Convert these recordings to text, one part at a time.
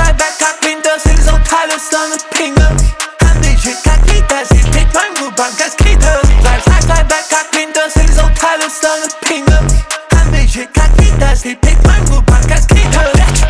Flashlight back winter sind so Teile lange Pinge. Kann dich mit Kakita, sie trägt mein Rubank als Kita. Flashlight back winter sind so Teile lange Pinge. Kann dich mit Kakita, sie trägt mein Rubank als Kita.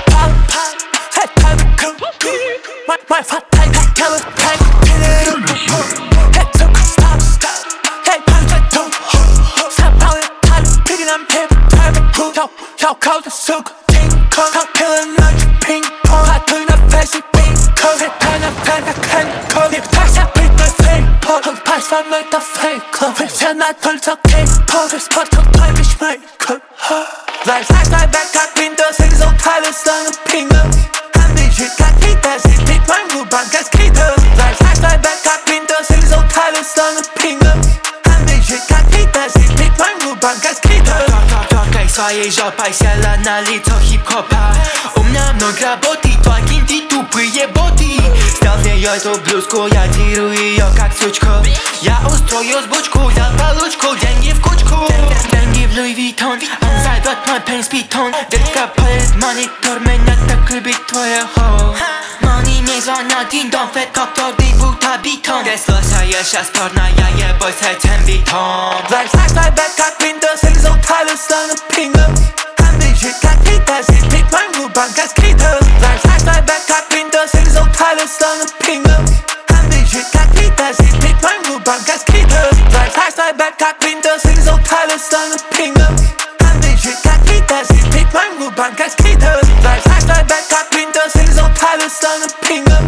My fat tank, tell it, tank, head to stop. Hey, punch it too. Stop out it, time, picking up hip, time, cool. Yo, call the souk, king, kong, killing lunch, ping pong. I turn up fancy, ping, kong. Hit pan up, I can't call it. Pass up with my fake pot. Hold pass from like the fake club. It's not pulled to cake pot. This pot to time, ich mein, cool. Flashlight back winter, sind so Teile lange Pinge. Kann dich mit Kakita, sie trägt mein Rubank als Kita. Flashlight back winter, sind so Teile lange Pinge. Kann dich mit Kakita, sie trägt mein Rubank als Kita. Swojej żopaj siela lico hip-hopa. Mnie mnoga boty, tłaki ty tupuje boty. Stawnie to bluzku, ja tiruję jak suczko. Ja ustroję z boczku, za paluczku, dzięki w kuczku. Dzięki w Louis Vuitton, on zajbat my pants piton. Dziecka palet monitor, mnie tak lubi twoje ho. Money mnie zwana din dong, fet koktor di buta biton. Tesla jeszcze sporna, ja jeboj se ten biton. Flashlight back winter, sind so Teile lange Pinge. Kann dich mit Kakita, sie trägt mein Rubank als Kita. Flashlight back winter, sind so Teile lange Pinge. Kann dich mit Kakita, sie trägt mein Rubank als Kita. Flashlight back winter, sind so Teile lange Pinge. Kann dich mit Kakita, sie trägt mein Rubank als Kita. Flashlight back winter, sind so Teile lange Pinge.